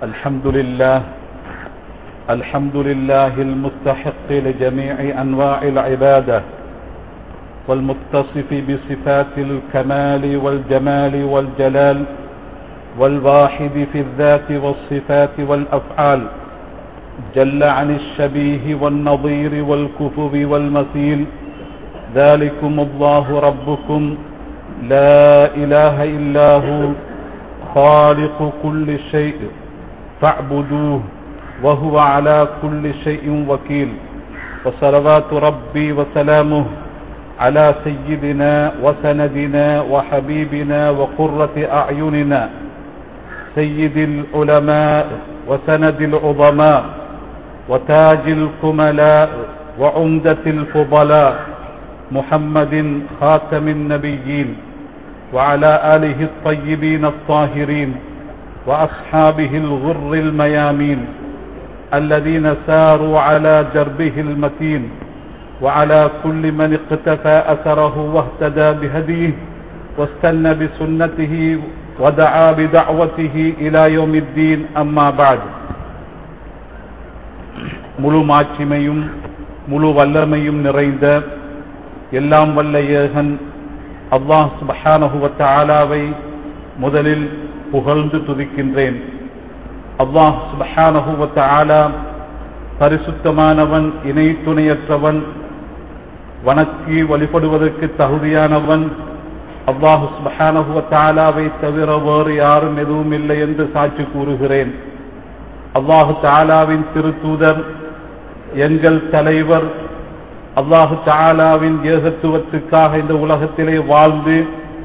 الحمد لله المستحق لجميع أنواع العبادة والمتصف بصفات الكمال والجمال والجلال والواحد في الذات والصفات والأفعال جل عن الشبيه والنظير والكفو والمثيل ذلكم الله ربكم لا إله إلا هو خالق كل شيء فاعبدوه وهو على كل شيء وكيل وصلوات ربي وسلامه على سيدنا وسندنا وحبيبنا وقرة أعيننا سيد العلماء وسند العظماء وتاج الكملاء وعمدة الفضلاء محمد خاتم النبيين وعلى آله الطيبين الطاهرين وأصحابه الغر الميامين الذين ساروا على دربه المتين وعلى كل من اقتفى أثره واهتدى بهديه واستنى بسنته ودعا بدعوته إلى يوم الدين أما بعد முழு மாட்சிமையும் முழு வல்லமையும் நிறைந்த எல்லாம் வல்ல ஏகன் அல்லாஹ் சுப்ஹானஹு வ தஆலாவை முதலில் புகழ்ந்து துதிக்கின்றேன். அல்லாஹ் சுப்ஹானஹு வ தஆலா பரிசுத்தமானவன், இணை துணையற்றவன், வணங்கி வழிபடுவதற்கு தகுதியானவன். அல்லாஹ் சுப்ஹானஹு வ தஆலாவை தவிர வேறு யாரும் எதுவும் இல்லை என்று சாட்சி கூறுகிறேன். அல்லாஹ் தஆலாவின் திருத்தூதர், எங்கள் தலைவர், அல்லாஹ் தஆலாவின் ஏகத்துவத்துக்காக இந்த உலகத்திலே வாழ்ந்து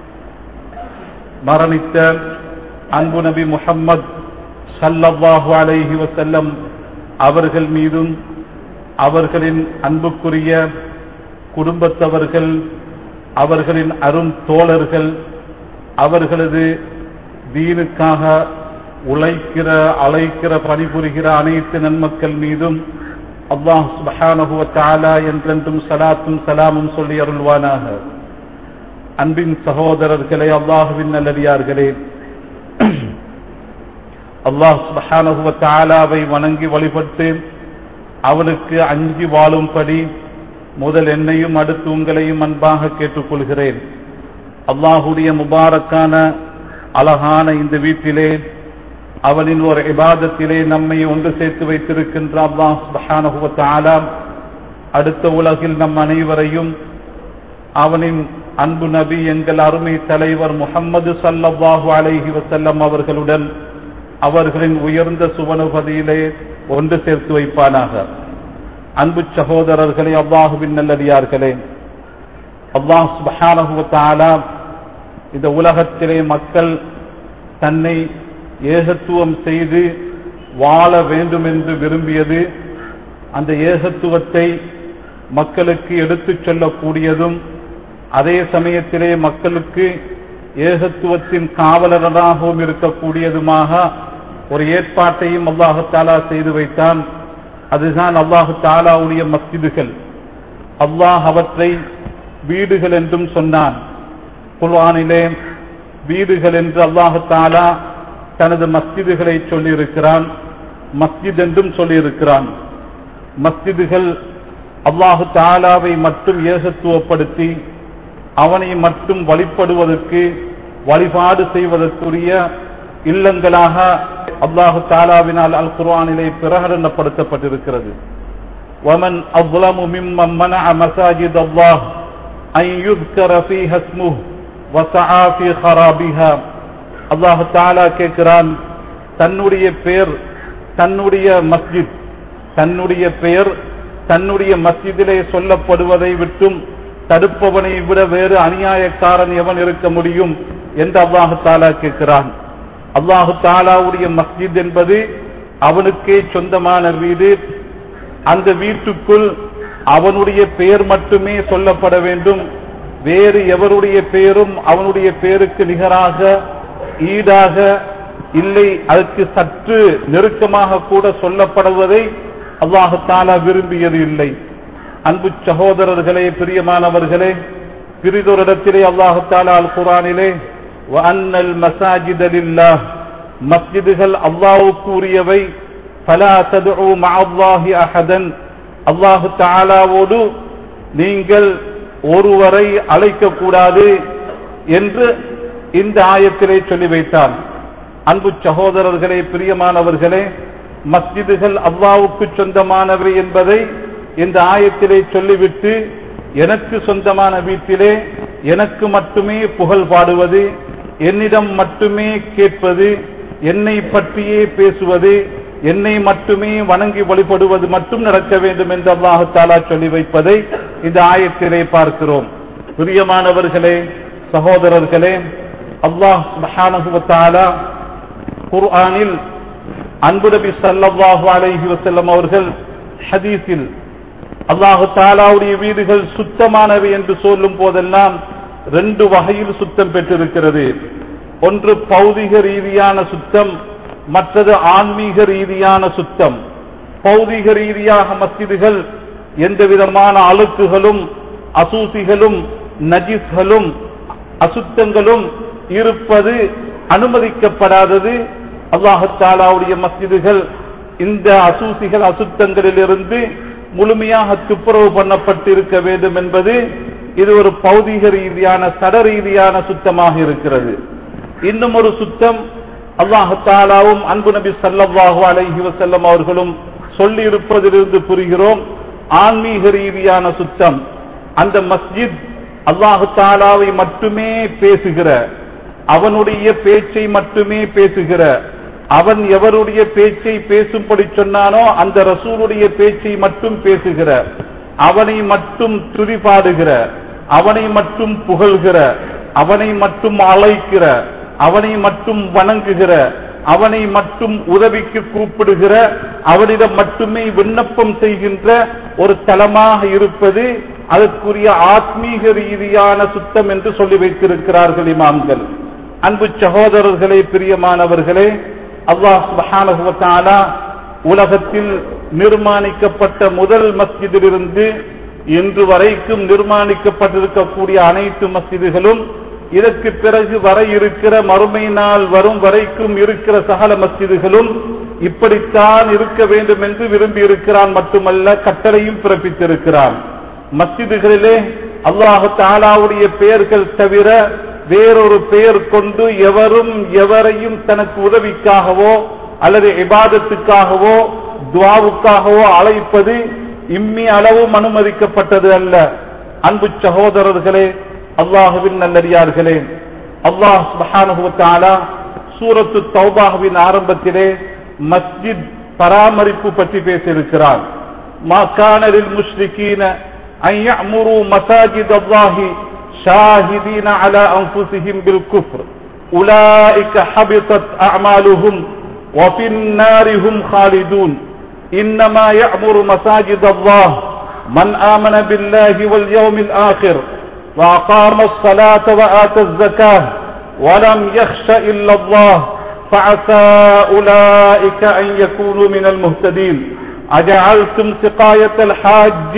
மரணித்த அன்பு நபி முஹம்மது ஸல்லல்லாஹு அலைஹி வஸல்லம் அவர்கள் மீதும் அவர்களின் அன்புக்குரிய குடும்பத்தவர்கள், அவர்களின் அரும் தோழர்கள், அவர்களது தீனுக்காக உழைக்கிற அழைக்கிற பணிபுரிகிற அனைத்து நன்மக்கள் மீதும் அல்லாஹ் சுப்ஹானஹு வ தஆலா என்றென்றும் ஸலாத்தும் ஸலாமும் சொல்லி அருள்வானாக. அன்பின் சகோதரர்களே, அல்லாஹ்வின் நல்லடியார்களே, அல்லாஹ் சுப்ஹானஹு வ தஆலாவை வணங்கி வழிபட்டு அவனுக்கு அஞ்சி வாழும்படி முதல் என்னையும் அடுத்து உங்களையும் அன்பாக கேட்டுக்கொள்கிறேன். அல்லாஹுடைய முபாரக்கான அழகான இந்த வீட்டிலே அவனின் ஒரு இபாதத்திலே நம்மை ஒன்று சேர்த்து வைத்திருக்கின்ற அல்லாஹ் சுப்ஹானஹு வ தஆலா அடுத்த உலகில் நம் அனைவரையும் அவனின் அன்பு நபி, எங்கள் அருமை தலைவர் முஹம்மது ஸல்லல்லாஹு அலைஹி வஸல்லம் அவர்களுடன் அவர்களின் உயர்ந்த சுவனபதியிலே ஒன்று சேர்த்து வைப்பானாக. அன்பு சகோதரர்களே, அல்லாஹுவின் நல்லடியார்களே, அல்லாஹ் சுப்ஹானஹு வ தஆலா இந்த உலகத்திலே மக்கள் தன்னை ஏகத்துவம் செய்து வாழ வேண்டும் என்று விரும்பியது, அந்த ஏகத்துவத்தை மக்களுக்கு எடுத்துச் சொல்லக்கூடியதும் அதே சமயத்திலே மக்களுக்கு ஏகத்துவத்தின் காவலராகவும் இருக்கக்கூடியதுமாக ஒரு ஏற்பாட்டையும் அல்லாஹு தஆலா செய்து வைத்தான். அதுதான் அல்லாஹு தஆலாவுடைய மஸ்ஜிதுகள். அல்லாஹ் அவற்றை வீடுகள் என்றும் சொன்னான். குர்ஆனிலே வீடுகள் என்று அல்லாஹு தஆலா தனது மஸ்ஜிதுகளை சொல்லியிருக்கிறான், மஸ்ஜித் என்றும் சொல்லியிருக்கிறான். மஸ்ஜிதுகள் அல்லாஹு தஆலாவை மட்டும் ஏகத்துவப்படுத்தி அவனை மட்டும் வழிபடுவதற்கு வழிபாடு செய்வதற்குரிய இல்லங்களாக அல்லாஹு தஆலாவினால் அல் குர்ஆனிலே பிரகடனப்படுத்தப்பட்டிருக்கிறது. وَمَنْ أَظْلَمُ مِمَّنْ مَنَعَ مَسَاجِدَ اللَّهِ أَنْ يُذْكَرَ فِيهَا اسْمُهُ وَسَعَى فِي خَرَابِهَا. அல்லாஹு தஆலா கேட்கிறான், தன்னுடைய பெயர், தன்னுடைய மஸ்ஜித், தன்னுடைய பெயர் தன்னுடைய மஸ்ஜிதிலே சொல்லப்படுவதை விட்டும் தடுப்பவனை விட வேறு அநியாயக்காரன் எவன் இருக்க முடியும் என்று அல்லாஹு தஆலா கேட்கிறான். அல்லாஹு தஆலாவுடைய மஸ்ஜித் என்பது அவனுக்கே சொந்தமான வீடு. அந்த வீட்டுக்குள் அவனுடைய பெயர் மட்டுமே சொல்லப்பட வேண்டும். வேறு எவருடைய பெயரும் அவனுடைய பெயருக்கு நிகராக ஈடாக இல்லை, அதற்கு சற்று நெருக்கமாக கூட சொல்லப்படுவதை அல்லாஹு தஆலா விரும்பியது இல்லை. அன்பு சகோதரர்களே, பிரியமானவர்களே, பிரிதொரு இடத்திலே அல்லாஹு தஆலா அல் குர்ஆனிலே வஅன்னல் மஸாஜித லில்லாஹ் மஸ்ஜிதுகள் அல்லாஹ்வுக்கு உரியவை. ஃபலா ததுஉ மஅல்லாஹி அஹதன், அல்லாஹ் தஆலாவோடு நீங்கள் ஒருவரை அழைக்க கூடாது என்று இந்த ஆயத்திலே சொல்லி வைத்தான். அன்பு சகோதரர்களே, பிரியமானவர்களே, மஸ்ஜிதுகள் அல்லாஹ்வுக்கு சொந்தமானவை என்பதை இந்த ஆயத்திலே சொல்லிவிட்டு எனக்கு சொந்தமான வீட்டிலே எனக்கு மட்டுமே புகழ் பாடுவது, என்னிடம் மட்டுமே கேட்பது, என்னை பற்றியே பேசுவது, என்னை மட்டுமே வணங்கி வழிபடுவது மட்டும் நடக்க வேண்டும் என்று அல்லாஹ் தஆலா சொல்லி வைப்பதை இந்த ஆயத்திலே பார்க்கிறோம். பிரியமானவர்களே, சகோதரர்களே, அல்லாஹ் சுப்ஹானஹு வ தஆலா குர்ஆனில் அன்பு நபி ஸல்லல்லாஹு அலைஹி வஸல்லம் அவர்கள் ஹதீஸில் அல்லாஹ் தஆலாவுடைய வீடுகள் சுத்தமானவை என்று சொல்லும் போதெல்லாம் ரெண்டு வகையில் சுத்தம் பெற்றிருக்கிறது. ஒன்று பௌதிக ரீதியான சுத்தம், மற்றது ஆன்மீக ரீதியான சுத்தம். பௌதிக ரீதியாக மஸ்ஜிதுகள் எந்த விதமான அழுக்குகளும் அசூசிகளும் நஜிஸ்களும் அசுத்தங்களும் இருப்பது அனுமதிக்கப்படாதது. அல்லாஹ் தஆலாவுடைய மஸ்ஜிதுகள் இந்த அசூசிகள் அசுத்தங்களிலிருந்து முழுமையாக துப்புரவு பண்ணப்பட்டிருக்க வேண்டும் என்பது இது ஒரு பௌதிக ரீதியான சட ரீதியான சுத்தமாக இருக்கிறது. இன்னும் ஒரு சுத்தம் அல்லாஹ் தஆலாவும் அன்பு நபி ஸல்லல்லாஹு அலைஹி வஸல்லம் அவர்களும் சொல்லி இருப்பதிலிருந்து புரிகிறோம், ஆன்மீக ரீதியான சுத்தம். அந்த மஸ்ஜித் அல்லாஹ் தஆலாவை மட்டுமே பேசுகிற, அவனுடைய பேச்சை மட்டுமே பேசுகிற, அவன் எவருடைய பேச்சை பேசும்படி சொன்னானோ அந்த ரசூலுடைய பேச்சை மட்டும் பேசுகிற, அவனை மட்டும் துதிபாடுகிற, அவனை மட்டும் புகழ்கிற, அவனை மட்டும் அழைக்கிற, அவனை மட்டும் வணங்குகிற, அவனை மட்டும் உதவிக்கு கூப்பிடுகிற, அவனிடம் மட்டுமே விண்ணப்பம் செய்கின்ற ஒரு தலமாக இருப்பது அதற்குரிய ஆத்மீக ரீதியான சுத்தம் என்று சொல்லி வைத்திருக்கிறார்கள் இமாம்கள். அன்பு சகோதரர்களே, பிரியமானவர்களே, அல்லாஹ் சுப்ஹானஹு வ தஆலா உலகத்தில் நிர்மாணிக்கப்பட்ட முதல் மஸ்ஜிதிலிருந்து இன்று வரைக்கும் நிர்மாணிக்கப்பட்டிருக்கக்கூடிய அனைத்து மஸ்ஜிதுகளும், இதற்கு பிறகு வர இருக்கிற மறுமை நாள் வரும் வரைக்கும் இருக்கிற சகல மஸ்ஜிதுகளும் இப்படித்தான் இருக்க வேண்டும் என்று விரும்பி இருக்கிறான். மட்டுமல்ல, கட்டளையும் பிறப்பித்திருக்கிறான். மஸ்ஜிதுகளிலே அல்லாஹ் தஆலாவுடைய பெயர்கள் தவிர வேறொரு பெயர் கொண்டு எவரும் எவரையும் தனக்கு உதவிக்காகவோ அல்லது இபாதத்துக்காகவோ துஆவுக்காகவோ அழைப்பது இம்மி அளவும் அனுமதிக்கப்பட்டது அல்ல. அன்பு சகோதரர்களே, அல்லாஹுவின் நல்லடியார்களே, அல்லாஹ் சுப்ஹானஹு வ தஆலா சூரத்து தௌபாவின் ஆரம்பத்திலே மஸ்ஜித் பராமரிப்பு பற்றி பேசியிருக்கிறார். மா கான லில் முஷ்ரிகீன அன் யஅமுரு மசாஜித் அல்லாஹி ஷாஹிதீன அலா அன்ஃபுஸிஹிம் பில் குஃப்ர் உலாயிக ஹபிதத் அஅமாலுஹும் வ ஃபின் நாரி ஹும் காலிதூன் இன்னமா யஅமுரு மசாஜித் அல்லாஹ் மன் ஆமன பில்லாஹி வல் யௌமில் ஆகிர் وأقام الصلاة وآتى الزكاة ولم يخش إلا الله فعسى أولئك أن يكونوا من المهتدين أجعلتم سقاية الحاج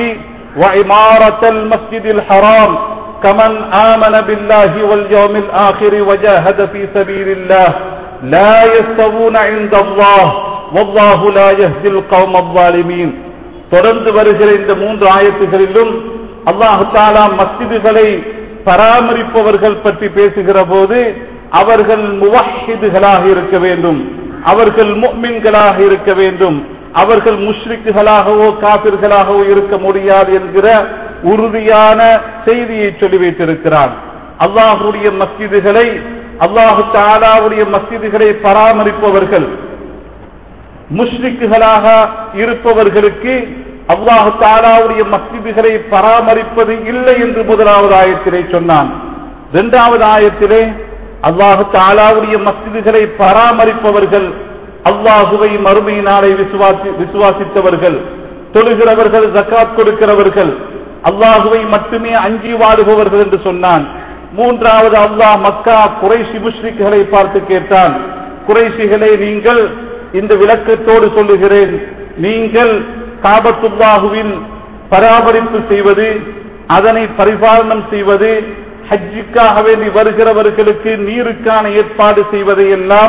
وعمارة المسجد الحرام كمن آمن بالله واليوم الآخر وجاهد في سبيل الله لا يستوون عند الله والله لا يهدي القوم الظالمين. தொடர்ந்து வருகிற இந்த மூன்று ஆயத்துகளிலும் அல்லாஹ் தஆலா மஸ்ஜிதுகளை பராமரிப்பவர்கள் பற்றி பேசுகிற போது அவர்கள் முவஹ்ஹிதுகளாக இருக்க வேண்டும், அவர்கள் முஃமின்களாக இருக்க வேண்டும், அவர்கள் முஷ்ரிக்குகளாகவோ காபிர்களாகவோ இருக்க முடியாது என்கிற உறுதியான செய்தியை சொல்லி வைத்திருக்கிறான். அல்லாஹ்வுடைய மஸ்ஜிதுகளை, அல்லாஹ் தஆலாவுடைய மஸ்ஜிதுகளை பராமரிப்பவர்கள் முஷ்ரிக்குகளாக இருப்பவர்களுக்கு அல்லாஹ் தஆலாவுடைய மஸ்ஜிதுகளை பராமரிப்பது இல்லை என்று முதலாவது ஆயத்திலே சொன்னான். இரண்டாவது ஆயத்திலே அல்லாஹ் தஆலாவுடைய மஸ்ஜிதுகளை பராமரிப்பவர்கள் அல்லாஹுவை மறுமை நாளை விசுவாசித்தவர்கள், தொழுகிறவர்கள், ஜகாத் கொடுக்கிறவர்கள், அல்லாஹுவை மட்டுமே அஞ்சி வாழுபவர்கள் என்று சொன்னான். மூன்றாவது அல்லாஹ் மக்கா குறைஷி முஷ்ரிக்குகளை பார்த்து கேட்டான், குறைஷிகளே, நீங்கள் இந்த விளக்கத்தோடு சொல்லுகிறேன், நீங்கள் காபத்துல்லாஹுவின் பராமரிப்பு செய்வது, அதனை பரிபாலனம் செய்வது, ஹஜ்ஜுக்காக வேண்டி வருகிறவர்களுக்கு நீருக்கான ஏற்பாடு செய்வதை எல்லாம்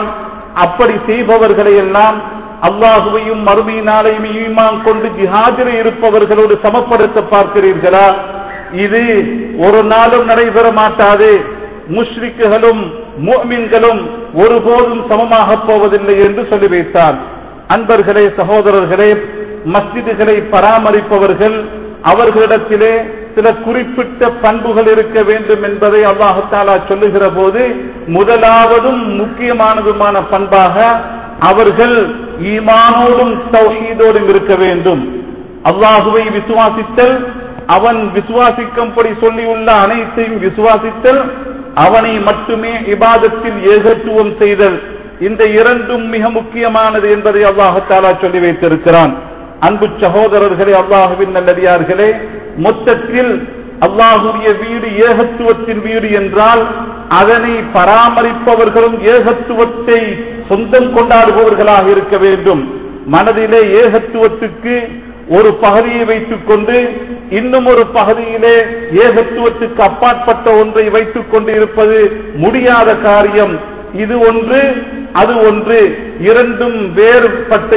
அப்படி செய்பவர்களை எல்லாம் அல்லாஹுவையும் மறுமையினாலையும் ஈமான் கொண்டு ஜிஹாதில் இருப்பவர்களோடு சமப்படுத்த பார்க்கிறீர்களா? இது ஒரு நாளும் நடைபெற மாட்டாது. முஷ்ரிக்குகளும் முஃமின்களும் ஒருபோதும் சமமாக போவதில்லை என்று சொல்லி வைத்தார். அன்பர்களே, சகோதரர்களே, மஸ்ஜிதுகளை பராமரிப்பவர்கள் அவர்களிடத்திலே சில குறிப்பிட்ட பண்புகள் இருக்க வேண்டும் என்பதை அல்லாஹ் தஆலா சொல்லுகிற போது முதலாவதும் முக்கியமானதுமான பண்பாக அவர்கள் ஈமானோடும் தௌஹீதோடும் இருக்க வேண்டும். அல்லாஹுவை விசுவாசித்தல், அவன் விசுவாசிக்கும்படி சொல்லியுள்ள அனைத்தையும் விசுவாசித்தல், அவனை மட்டுமே இபாதத்தில் ஏகத்துவம் செய்தல், இந்த இரண்டும் மிக முக்கியமானது என்பதை அல்லாஹ் தஆலா சொல்லி வைத்திருக்கிறான். அன்பு சகோதரர்களே, அல்லாஹுவின் நல்லடியார்களே, மொத்தத்தில் அல்லாஹுடைய வீடு ஏகத்துவத்தின் வீடு என்றால் அதனை பராமரிப்பவர்களும் ஏகத்துவத்தை சொந்தம் கொண்டாடுபவர்களாக இருக்க வேண்டும். மனதிலே ஏகத்துவத்துக்கு ஒரு பகுதியை வைத்துக் கொண்டு இன்னும் ஒரு பகுதியிலே ஏகத்துவத்துக்கு அப்பாற்பட்ட ஒன்றை வைத்துக் கொண்டு இருப்பது முடியாத காரியம். இது ஒன்று, அது ஒன்று, இரண்டும் வேறுபட்ட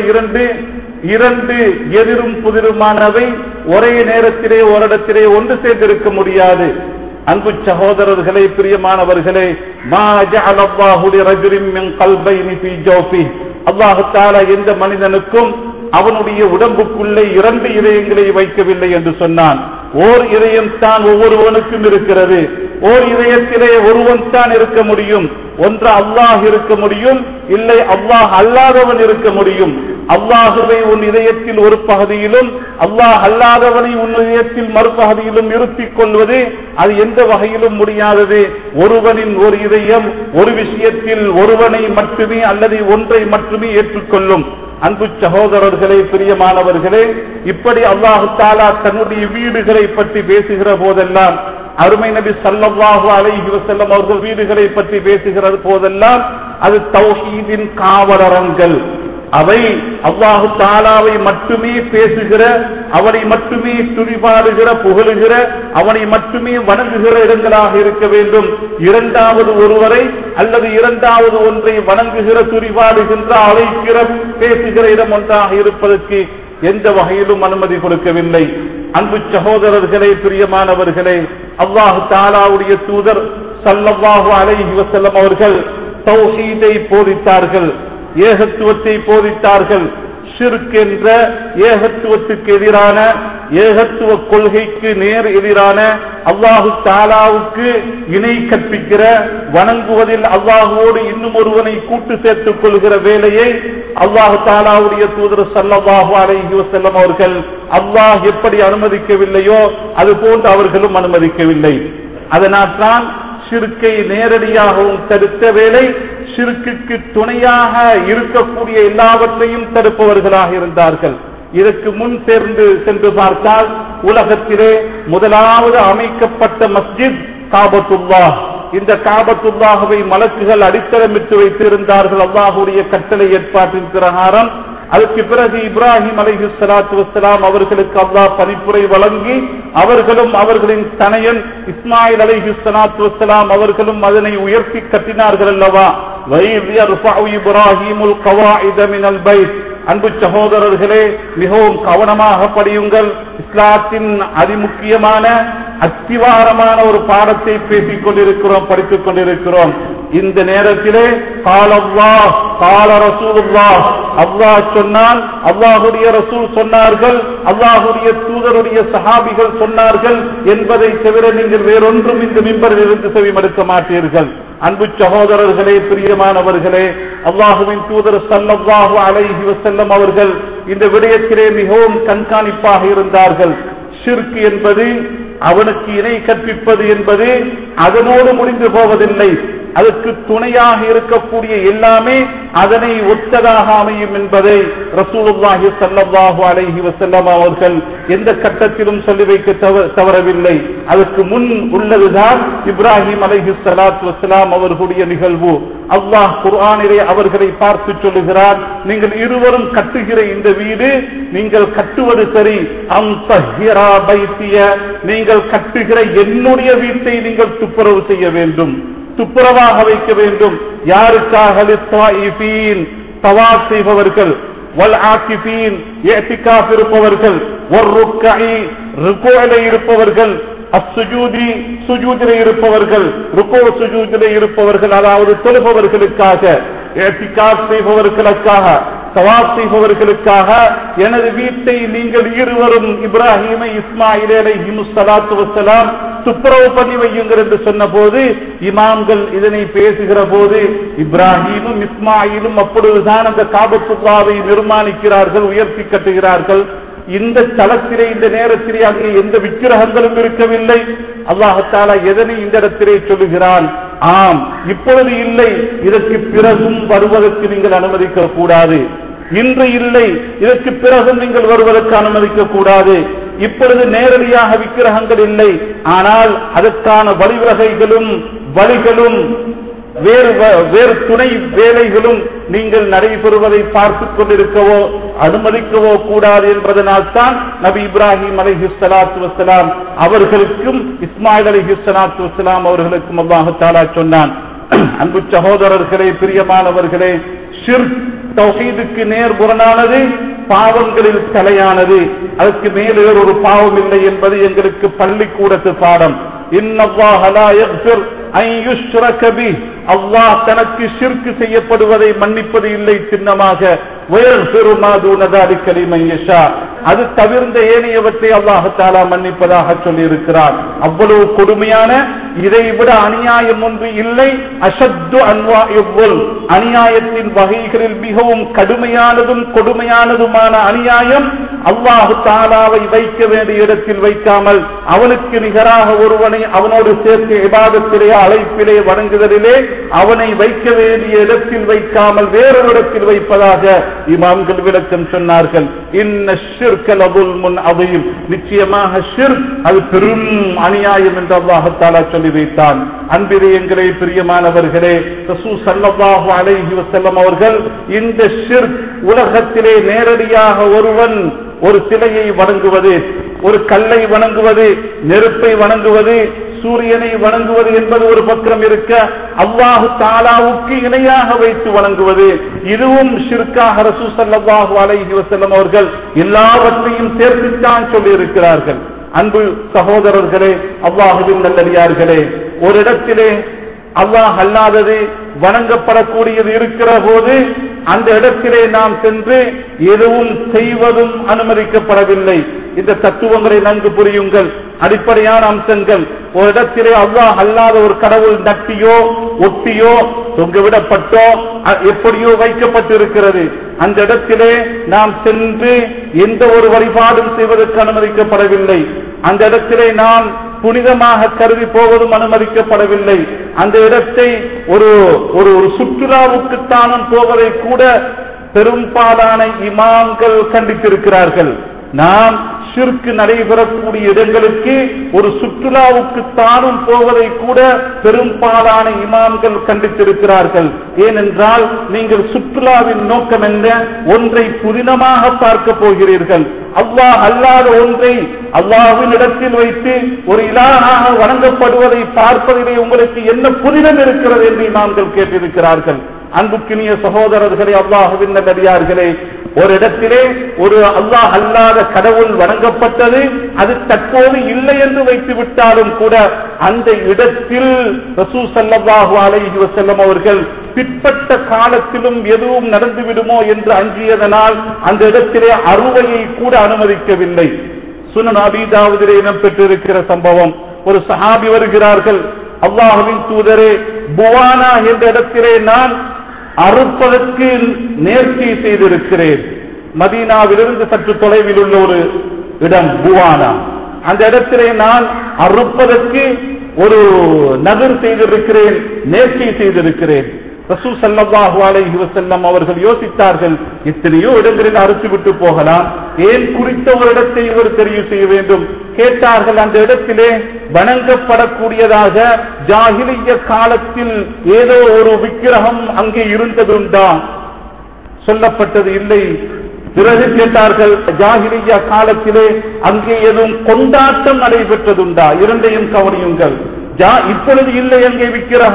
இரண்டு எதிரும் புதிருமானவை ஒரே நேரத்திலே ஓரிடத்திலே ஒன்று சேர்ந்திருக்க முடியாது. அன்பு சகோதரர்களே, பிரியமானவர்களே, மா ஜஅலல்லாஹு லிரஜுலின் மின் கல்பைனி ஃபீ ஜௌஃபிஹி, அல்லாஹ் தஆலா எந்த மனிதனுக்கும் அவனுடைய உடம்புக்குள்ளே இரண்டு இதயங்களை வைக்கவில்லை என்று சொன்னான். ஓர் இதயம் தான் ஒவ்வொருவனுக்கும் இருக்கிறது. ஓர் இதயத்திலே ஒருவன் தான் இருக்க முடியும். ஒன்று அல்லாஹ் இருக்க முடியும், இல்லை அல்லாஹ் அல்லாதவன் இருக்க முடியும். அல்லாஹுவை உன் இதயத்தில் ஒரு பகுதியிலும் அல்லாஹ் அல்லாதவனை உன் இதயத்தில் மறுபகுதியிலும் இருத்திக் கொள்வது அது எந்த வகையிலும் முடியாதது. ஒருவனின் ஒரு இதயம் ஒரு விஷயத்தில் ஒருவனை மட்டுமே அல்லது ஒன்றை மட்டுமே ஏற்றுக்கொள்ளும். அன்பு சகோதரர்களே, பிரியமானவர்களே, இப்படி அல்லாஹ் தஆலா தன்னுடைய வீடுகளை பற்றி பேசுகிற போதெல்லாம், அருமை நபி ஸல்லல்லாஹு அலைஹி வஸல்லம் அவர்கள் வீடுகளை பற்றி பேசுகிற போதெல்லாம் அது தௌஹீதின் காவலரங்கள். அவை அல்லாஹ் தஆலாவை மட்டுமே பேசுகிற, அவனை மட்டுமே துதிபாடுகிற, புகழுகிற, அவனை மட்டுமே வணங்குகிற இடங்களாக இருக்க வேண்டும். இரண்டாவது ஒருவரை அல்லது இரண்டாவது ஒன்றை வணங்குகிற, துதிபாடுகின்ற, அழைக்கிற, பேசுகிற இடம் ஒன்றாக இருப்பதற்கு எந்த வகையிலும் அனுமதி கொடுக்கவில்லை. அன்பு சகோதரர்களே, பிரியமானவர்களே, அல்லாஹ் தஆலாவுடைய தூதர் ஸல்லல்லாஹு அலைஹி வஸல்லம் அவர்கள் தௌஹீதை போதித்தார்கள், ஏகத்துவத்தை போதித்தார்கள். ஷிர்க் என்ற ஏகத்துவத்துக்கு எதிரான, ஏகத்துவ கொள்கைக்கு நேர் எதிரான, அல்லாஹு தஆலாவுக்கு இணை கற்பிக்கிற, வணங்குவதில் அல்லாஹுவோடு இன்னும் ஒருவனை கூட்டு சேர்த்துக் கொள்கிற வேலையை அல்லாஹு தஆலாவுடைய தூதர் ஸல்லல்லாஹு அலைஹி வஸல்லம் அவர்கள் அல்லாஹ் எப்படி அனுமதிக்கவில்லையோ அது போன்று அவர்களும் அனுமதிக்கவில்லை. அதனால் தான் ஷிர்க்கை நேரடியாகவும் தடுத்த வேளை ஷிர்க்குக்கு துணையாக இருக்கக்கூடிய எல்லாவற்றையும் தடுப்பவர்களாக இருந்தார்கள். இதற்கு முன் சென்று பார்த்தால் உலகத்திலே முதலாவது அமைக்கப்பட்ட மஸ்ஜித் காபத்துல்லாஹ். இந்த காபத்துல்லாஹ்வை மலக்குகள் அடித்தளமிட்டு வைத்திருந்தார்கள் அல்லாஹ்வுடைய கட்டளை ஏற்பாட்டின் பிரகாரம். அதற்கு பிறகு இப்ராஹிம் அலைஹிஸ்ஸலாத்து வஸ்ஸலாம் அவர்களுக்கு அல்லாஹ் பணிப்புரை வழங்கி அவர்களும் அவர்களின் தனையன் இஸ்மாயில் அலைஹிஸ்ஸலாத்து வஸ்ஸலாம் அவர்களும் அதனை உயர்த்தி கட்டினார்கள் அல்லவா. இப்ராஹிமுல் கவாயித மினல் பைத். அன்பு சகோதரர்களே, மிகவும் கவனமாக படியுங்கள். இஸ்லாத்தின் அதிமுக்கியமான அத்திவாரமான ஒரு பாடத்தை பேசிக் கொண்டிருக்கிறோம், படித்துக் கொண்டிருக்கிறோம். இந்த நேரத்திலே காலல்லாஹ் கால ரசூலுல்லாஹ், அல்லாஹ் சொன்னால், அல்லாஹுடைய ரசூல் சொன்னார்கள், அல்லாஹுடைய தூதருடைய சஹாபிகள் சொன்னார்கள் என்பதை தவிர நீங்கள் வேறொன்றும் இந்த மிம்பரில் இருந்து செவிமடுக்க மாட்டீர்கள். அன்பு சகோதரர்களே, பிரியமானவர்களே, அல்லாஹுவின் தூதர் ஸல்லல்லாஹு அலைஹி வஸல்லம் அவர்கள் இந்த விடயத்திலே மிகவும் கண்காணிப்பாக இருந்தார்கள். ஷிர்க் என்பது, அவனுக்கு இணை கற்பிப்பது என்பது அதனோடு முடிந்து போவதில்லை. அதற்கு துணையாக இருக்கக்கூடிய எல்லாமே அதனை ஒத்ததாக அமையும் என்பதை ரசூலுல்லாஹி ஸல்லல்லாஹு அலைஹி வஸல்லம் அவர்கள் எந்த கட்டத்திலும் சொல்லி வைக்க தவறவில்லை. அதற்கு முன் உள்ளதுதான் இப்ராஹிம் அலைஹிஸ்ஸலாத்து வஸ்ஸலாம் அவர்களுடைய நிகழ்வு. அல்லாஹ் குர்ஆனிலே அவர்களை பார்த்து சொல்லுகிறார், நீங்கள் இருவரும் கட்டுகிற இந்த வீடு, நீங்கள் கட்டுவது சரி, நீங்கள் கட்டுகிற என்னுடைய வீட்டை நீங்கள் துப்புரவு செய்ய வேண்டும். துப்புரவாக வைக்க வேண்டும். யாருக்காக? தவாஃப் செய்பவர்கள், வல் ஆகிஃபீன் இஅ்திகாஃப் இருப்பவர்கள், வர்ருக்கஇ ருகூஇலே இருப்பவர்கள், அஸ்ஸுஜூதி சுஜூதிலே இருப்பவர்கள், ருகூ சுஜூதிலே இருப்பவர்கள், அதாவது தொழுபவர்களுக்காக, இஅ்திகாஃப் செய்பவர்களுக்காக, தவாஃப் செய்பவர்களுக்காக எனது வீட்டை நீங்கள் இருவரும் இப்ராஹீமை இஸ்மாயில் அலைஹிமுஸ்ஸலாத்து வஸ்ஸலாம் துப்புரவு பண்ணி வையுங்கள் என்று சொன்ன போது இமாம்கள் இதனை பேசுகிற போது இப்ராஹீமும் இஸ்மாயிலும் அப்பொழுதுதான் அந்த காபத்துல்லாவை நிர்மாணிக்கிறார்கள், உயர்த்தி கட்டுகிறார்கள். இந்த தளத்திலே இந்த நேரத்திலே அங்கே எந்த விக்கிரகங்களும் இருக்கவில்லை. அல்லாஹ் தஆலா எதனை இந்த இடத்திலே சொல்லுகிறான்? ஆம், இப்பொழுது இல்லை, இதற்கு பிறகும் வருவதற்கு நீங்கள் அனுமதிக்க கூடாது. இன்று இல்லை, இதற்கு பிறகும் நீங்கள் வருவதற்கு அனுமதிக்க கூடாது. இப்பொழுது நேரடியாக விக்கிரகங்கள் இல்லை, ஆனால் அதற்கான வழிவகைகளும் வழிகளும் வேறு துணை வேலைகளும் நீங்கள் நடைபெறுவதை பார்த்துக் கொண்டிருக்கவோ அனுமதிக்கவோ கூடாது என்பதனால் தான் நபி இப்ராஹிம் அலைஹிஸ்ஸலாத்து வஸ்ஸலாம் அவர்களுக்கும் இஸ்மாயில் அலைஹிஸ்ஸலாத்து வஸ்ஸலாம் அவர்களுக்கும் அல்லாஹ் தஆலா சொன்னான். அன்பு சகோதரர்களே, பிரியமானவர்களே, ஷிர்க் தௌஹீதுக்கு நேர்புறனானது, பாவங்களில் தலையானது. அதற்கு மேலே ஒரு பாவம் இல்லை என்பது எங்களுக்கு பள்ளிக்கூடத்து பாடம். இன்னல்லாஹ லா யக்ஃபிர் அன் யுஷ்ரக பிஹி, அல்லாஹ் தனக்கு ஷிர்க் செய்யப்படுவதை மன்னிப்பது இல்லை சின்னமாக. வயக்ஃபிரு மா தூன ذلك لمن يشاء, அது தவிர்ந்த ஏனையவற்றை அல்லாஹ் தஆலா மன்னிப்பதாக சொல்லி இருக்கிறார். அவ்வளவு கொடுமையான, இதைவிட அநியாயம் ஒன்று இல்லை. அஷத்து அன்வாயுல், அநியாயத்தின் வகைகளில் மிகவும் கடுமையானதும் கொடுமையானதுமான அநியாயம் அல்லாஹ் தஆலாவை வைக்க வேண்டிய இடத்தில் வைக்காமல் அவனுக்கு நிகராக ஒருவனை அவனோடு சேர்த்து இபாதத்திலே அழைப்பிலே வணங்குதலிலே அவனை வைக்க வேண்டிய இடத்தில் வைக்காமல் வேறொரு இடத்தில் வைப்பதாக இமாம்கள் விளக்கம் சொன்னார்கள். இன்ன ஷிர்க லதுல்முன் அதீம், நிச்சயமாக ஷிர்க் அது பெரும் அநியாயம் என்று அல்லாஹ் தஆலா சொல்லி வைத்தான். அன்பிலே பிரியமானவர்களே, ரசூல் ஸல்லல்லாஹு அலைஹி வஸல்லம் அவர்கள் இந்த ஷிர்க் உலகத்திலே நேரடியாக ஒருவன் ஒரு சிலையை வணங்குவது, ஒரு கல்லை வணங்குவது, நெருப்பை வணங்குவது, சூரியனை வணங்குவது என்பது ஒரு பக்கம் இருக்க, அல்லாஹ் தஆலாவுக்கு இணையாக வைத்து வணங்குவது, இதுவும் ஷிர்காக ரசூல் ஸல்லல்லாஹு அலைஹி வஸல்லம் அவர்கள் எல்லாவற்றையும் சேர்த்துத்தான் சொல்லி இருக்கிறார்கள். அன்பு சகோதரர்களே, அல்லாஹ்வின் நல்லடியார்களே, ஒரு இடத்திலே அல்லாஹ் அல்லாதது வணங்கப்படக்கூடியது இருக்கிற போது அந்த இடத்திலே நாம் சென்று எதுவும் செய்வதும் அனுமதிக்கப்படவில்லை. இந்த தத்துவங்களை நன்கு புரியுங்கள். அடிப்படையான அம்சங்கள். ஒரு இடத்திலே அல்லாஹ் அல்லாத ஒரு கடவுள் நட்டியோ ஒட்டியோ தொங்கவிடப்பட்டோ எப்படியோ வைக்கப்பட்டிருக்கிறது. அந்த இடத்திலே நாம் சென்று எந்த ஒரு வழிபாடும் செய்வதற்கு அனுமதிக்கப்படவில்லை. அந்த இடத்திலே நாம் புனிதமாக கருதி போவதும் அனுமதிக்கப்படவில்லை. அந்த இடத்தை ஒரு சுற்றுலாவுக்குத்தானும் போவதை கூட பெரும்பாலான இமாம்கள் கண்டித்திருக்கிறார்கள். நாம் ஷிர்க் நடைபெறக்கூடிய இடங்களுக்கு ஒரு சுற்றுலாவுக்கு தானும் போவதை கூட பெரும்பாலான இமாம்கள் கண்டித்திருக்கிறார்கள். ஏனென்றால் நீங்கள் சுற்றுலாவின் நோக்கம் என்ன? ஒன்றை புனிதமாக பார்க்க போகிறீர்கள். அல்லாஹ் அல்லாத ஒன்றை அல்லாஹ்வின் இடத்தில் வைத்து ஒரு இலாஹாக வணங்கப்படுவதை பார்ப்பதிலே உங்களுக்கு என்ன புனிதம் இருக்கிறது என்று இமாம்கள் கேட்டிருக்கிறார்கள். அன்புக்கினிய சகோதரர்களே, அல்லாஹ்வின் நல்லடியார்களே, ஒரு இடத்திலே ஒரு அல்லாஹ் அல்லாத கடவுள் வணங்கப்பட்டது, அது தற்போது இல்லை என்று வைத்து விட்டாலும் கூட அந்த இடத்தில் ரசூல் ஸல்லல்லாஹு அலைஹி வஸல்லம் அவர்கள் பிற்பட்ட காலத்திலும் எதுவும் நடந்துவிடுமோ என்று அஞ்சியதனால் அந்த இடத்திலே அறுவையை கூட அனுமதிக்கவில்லை. சுனன் அபீ தாவூதிலே இடம்பெற்றிருக்கிற சம்பவம். ஒரு சஹாபி வருகிறார்கள், அல்லாஹ்வின் தூதரே, புவானா என்ற இடத்திலே நான் அறுப்பதற்கு நேர்ச்சி செய்திருக்கிறேன். மதீனாவிலிருந்து சற்று தொலைவில் உள்ள ஒரு இடம் புவானா. அந்த இடத்திலே நான் அறுப்பதற்கு ஒரு நகர் செய்திருக்கிறேன், நேர்ச்சி செய்திருக்கிறேன். ரசூல் ஸல்லல்லாஹு அலைஹி வஸல்லம் அவர்கள் யோசித்தார்கள், எத்தனையோ இடங்களில் அறுத்து விட்டு போகலாம், ஏன் குறித்த ஒரு இடத்தை இவர் தெரிவு செய்ய வேண்டும்? கேட்டார்கள். அந்த இடத்திலே வணங்கப்படக்கூடியதாக ஜாஹிலிய்ய காலத்தில் ஏதோ ஒரு விக்கிரகம் அங்கே இருந்ததுண்டா? சொல்லப்பட்டது இல்லை. பிறகு கேட்டார்கள், ஜாஹிலிய்ய காலத்திலே அங்கே எதுவும் கொண்டாட்டம் நடைபெற்றதுண்டா? இரண்டையும் கவனியுங்கள். இப்பொழுது இல்லை அங்கே விக்கிரகம்,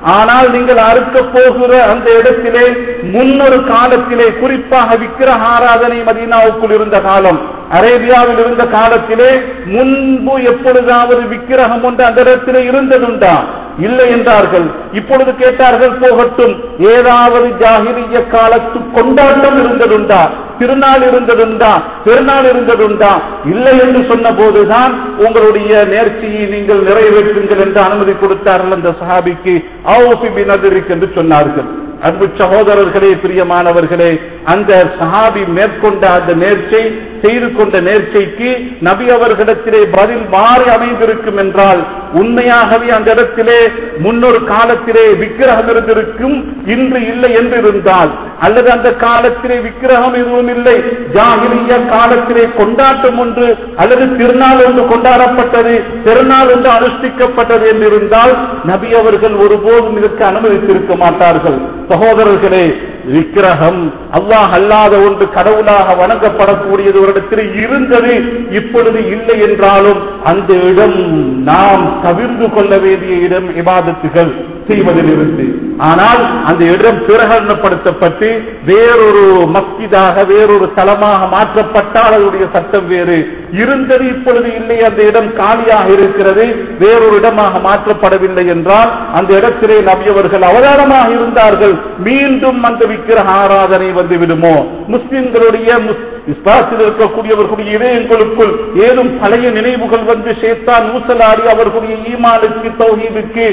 ஆனால் நீங்கள் அறுக்க போகிற அந்த இடத்திலே முன்னொரு காலத்திலே, குறிப்பாக விக்கிரக ஆராதனை மதீனாவுக்குள் இருந்த காலம், அரேபியாவில் இருந்த காலத்திலே முன்பு எப்பொழுதாவது விக்கிரகம் ஒன்று அந்த இடத்திலே இருந்ததுண்டா? இல்லை என்றார்கள். இப்பொழுது கேட்டார்கள், போகட்டும், ஏதாவது ஜாஹிலிய்ய காலத்து கொண்டாட்டம் இருந்ததுண்டா? திருநாள் இருந்ததுண்டா? பெருநாள் இருந்ததுண்டா? இல்லை என்று சொன்ன போதுதான் உங்களுடைய நேர்ச்சியை நீங்கள் நிறைவேற்றுங்கள் என்று அனுமதி கொடுத்தார்கள் அந்த சஹாபிக்கு. அவுஃபி பின் நதிரிக் என்று சொன்னார்கள். அன்பு சகோதரர்களே, பிரியமானவர்களே, அந்த சஹாபி மேற்கொண்ட அந்த நேர்ச்சை, செய்து கொண்ட நேர்ச்சைக்கு நபி அவர்களிடத்திலே பதில் மாறி அமைந்திருக்கும் என்றால், உண்மையாகவே அந்த இடத்திலே முன்னொரு காலத்திலே விக்கிரகம் இருந்திருக்கும், இன்று இல்லை என்று இருந்தால், அல்லது அந்த காலத்திலே விக்கிரகம் எதுவும் இல்லை, ஜாஹிலிய்ய காலத்திலே கொண்டாட்டம் ஒன்று அல்லது திருநாள் ஒன்று கொண்டாடப்பட்டது, பெருநாள் ஒன்று அனுஷ்டிக்கப்பட்டது என்றிருந்தால் நபி அவர்கள் ஒருபோதும் இதற்கு அனுமதித்திருக்க மாட்டார்கள். சகோதரர்களே, விக்கிரகம் அல்லாஹ் அல்லாத ஒன்று கடவுளாக வணங்கப்படக்கூடியது ஒரு இடத்தில் இருந்தது, இப்பொழுது இல்லை என்றாலும் அந்த இடம் நாம் தவிர்த்து கொள்ள வேண்டிய இடம் இபாதத்துகள் செய்வதில் இருந்து. ஆனால் அந்த இடம் பிரகடனப்படுத்தப்பட்டு வேறொரு மஸ்ஜிதாக, வேறொரு தலமாக மாற்றப்பட்டால் அதனுடைய சட்டம் வேறு. இருந்தது இப்பொழுது இல்லை, அந்த இடம் காலியாக இருக்கிறது, வேறொரு இடமாக மாற்றப்படவில்லை என்றால் அந்த இடத்திலே நபி அவர்கள் அவதானமாக இருந்தார்கள். மீண்டும் அந்த விக்கிரக ஆராதனை வந்து விடுமோ? முஸ்லிம்களுடைய இஸ்லாத்தில் இருக்கக்கூடியவர்களுடைய இதயங்களுக்குள் ஏதும் பழைய நினைவுகள் வந்து ஷைத்தான் ஊசலாடி அவர்களுடைய ஈமானுக்கு, தௌஹீதுக்கு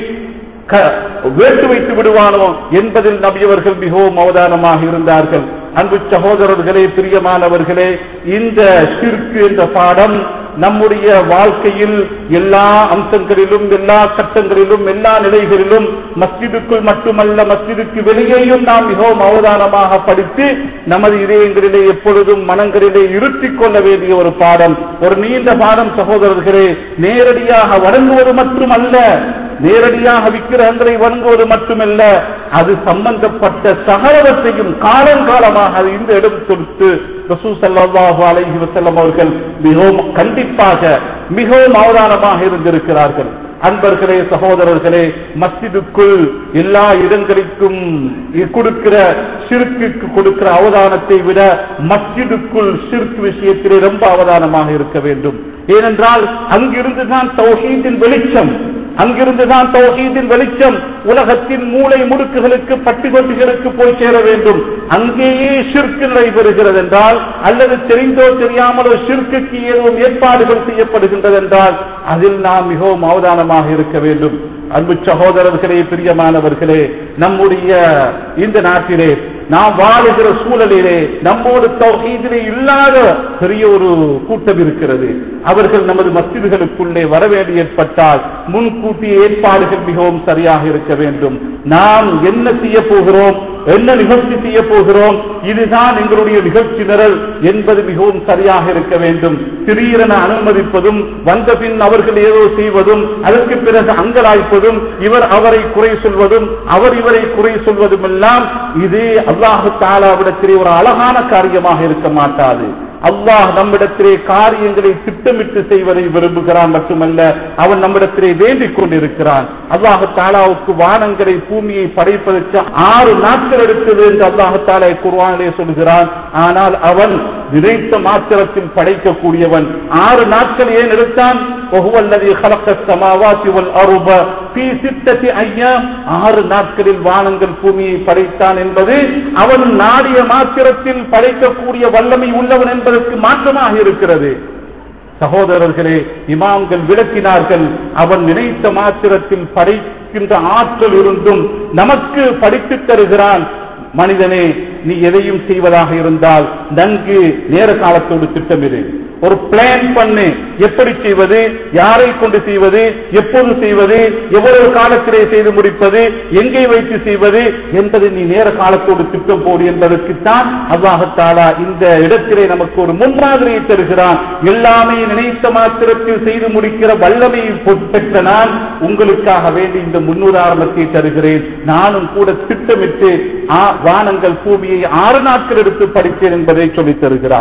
வேட்டு வைத்து விடுவானோ என்பதில் நபியவர்கள் மிகவும் அவதானமாக இருந்தார்கள். அன்பு சகோதரர்களே, பிரியமானவர்களே, இந்த ஷிர்க் என்ற பாடம் நம்முடைய வாழ்க்கையில் எல்லா அம்சங்களிலும், எல்லா கட்டங்களிலும், எல்லா நிலைகளிலும், மஸ்ஜிதுக்குள் மட்டுமல்ல மஸ்ஜிதுக்கு வெளியேயும் நாம் மிகவும் அவதானமாக படித்து நமது இதயங்களிலே எப்பொழுதும் மனங்களிலே இருத்திக் கொள்ள வேண்டிய ஒரு பாடம், ஒரு நீண்ட பாடம். சகோதரர்களே, நேரடியாக வணங்குவது மட்டுமல்ல, நேரடியாக விக்கிரகங்களை வணங்குவது மட்டுமல்ல, அது சம்பந்தப்பட்ட சகலவற்றையும் காலங்காலமாக இந்த இடம் கொடுத்து ரசூல் ஸல்லல்லாஹு அலைஹி வஸல்லம் அவர்கள் மிகவும் கண்டிப்பாக, மிகவும் அவதானமாக இருந்திருக்கிறார்கள். அன்பர்களே, சகோதரர்களே, மஸ்ஜிதுக்குள் எல்லா இடங்களுக்கும் கொடுக்கிற ஷிர்க்குக்கு கொடுக்கிற அவதானத்தை விட மஸ்ஜிதுக்குள் ஷிர்க் விஷயத்திலே ரொம்ப அவதானமாக இருக்க வேண்டும். ஏனென்றால் அங்கிருந்துதான் தௌஹீதின் வெளிச்சம், அங்கிருந்துதான் தௌஹீதின் வெளிச்சம் உலகத்தின் மூளை முடுக்குகளுக்கு, பட்டிகொட்டிகளுக்கு போய் சேர வேண்டும். அங்கேயே ஷிர்க் நடைபெறுகிறது என்றால், அல்லது தெரிந்தோ தெரியாமலோ ஷிர்க்குக்கு ஏதும் ஏற்பாடுகள் செய்யப்படுகின்றது என்றால் அதில் நாம் மிகவும் அவதானமாக இருக்க வேண்டும். அன்பு சகோதரர்களே, பிரியமானவர்களே, நம்முடைய இந்த நாட்டிலே நாம் வாழுகிற சூழலிலே நம்மோடு தௌஹீதிலே இல்லாத பெரிய ஒரு கூட்டம் இருக்கிறது. அவர்கள் நமது மஸ்ஜிதுகளுக்குள்ளே வரவேண்டி ஏற்பட்டால் முன்கூட்டிய ஏற்பாடுகள் மிகவும் சரியாக இருக்க வேண்டும். நாம் என்ன செய்ய போகிறோம், என்ன நிகழ்ச்சி செய்ய போகிறோம், இதுதான் எங்களுடைய நிகழ்ச்சி நிரல் என்பது மிகவும் சரியாக இருக்க வேண்டும். திடீரென அனுமதிப்பதும், வந்த பின் அவர்கள் ஏதோ செய்வதும், அதற்கு பிறகு அங்கலாய்ப்பதும், இவர் அவரை குறை சொல்வதும், அவர் இவரை குறை சொல்வதும் எல்லாம் இது அல்லாஹ் தஆலாவிடத்திலே ஒரு அழகான காரியமாக இருக்க மாட்டாது. அல்லாஹ் நம்மிடத்திலே காரியங்களை திட்டமிட்டு செய்வதை விரும்புகிறான் மட்டுமல்ல, அவன் நம்மிடத்திலே வேண்டிக் கொண்டிருக்கிறான். அல்லாஹ் தஆலாவுக்கு வானங்களை பூமியை படைப்பதற்கு 6 நாட்கள் எடுத்தது என்று அல்லாஹ் தஆலா குர்ஆனிலே சொல்கிறான். ஆனால் அவன் நினைத்த மாத்திரத்தில் படைக்கக்கூடியவன். 6 நாட்கள் ஏன் எடுத்தான்? وهو الذي خلق السماوات والارض في 6 ايام. 6 நாட்களில் வானங்கள் பூமியை படைத்தான் என்பது அவன் நாடிய மாத்திரத்தில் படைக்கக்கூடிய வல்லமை உள்ளவன் என்பதற்கு மாற்றமாக இருக்கிறது. சகோதரர்களே, இமாம்கள் விளக்கினார்கள், அவன் நினைத்த மாத்திரத்தில் படைக்கின்ற ஆற்றல் இருந்தும் நமக்கு படித்து தருகிறான். மனிதனே, நீ எதையும் செய்வதாக இருந்தால் நன்கு நேர காலத்தோடு திட்டமிடு, ஒரு பிளான் பண்ணு. எப்படி செய்வது, யாரை கொண்டு செய்வது, எப்போது செய்வது, எவ்வளவு காலத்திலே செய்து முடிப்பது, எங்கே வைத்து செய்வது என்பதை நீ நேர காலத்தோடு திட்டம் போடு என்பதற்குத்தான் அல்லாஹ் தஆலா இந்த இடத்திலே நமக்கு ஒரு முன்மாதிரியை தருகிறான். எல்லாமே நினைத்த மாத்திரத்தில் செய்து முடிக்கிற வல்லமை பெற்ற நான் உங்களுக்காக வேண்டி இந்த முன்னுதாரணத்தை தருகிறேன். நானும் கூட திட்டமிட்டு வானங்கள் பூமியை 6 நாட்கள் எடுத்து படித்தேன் என்பதை சொல்லித் தருகிறார்.